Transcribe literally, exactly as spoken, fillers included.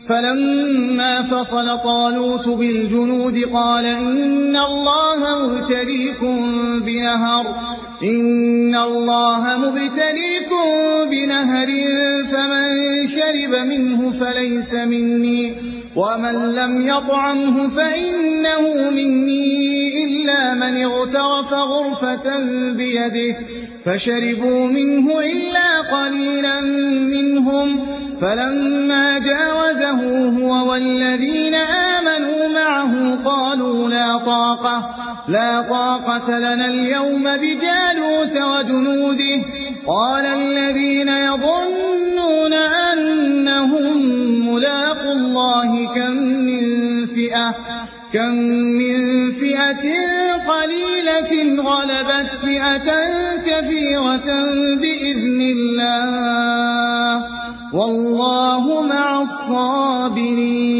فلما فصل طالوت بالجنود قال إن الله مبتليكم بنهر إن الله مبتليكم بنهر فمن شرب منه فليس مني ومن لم يطعمه فإنه مني إلا من اغترف غرفة بيده فشربوا منه إلا قليلا منهم فلما جاوزه هو والذين آمنوا معه قالوا لا طاقة لا طاقة لنا اليوم بجالوت وجنوده قال الذين يظنون أنهم ملاقوا الله كم من فئة كم من فئة قليلة غلبت فئة كثيرة بإذن الله والله مع الصابرين.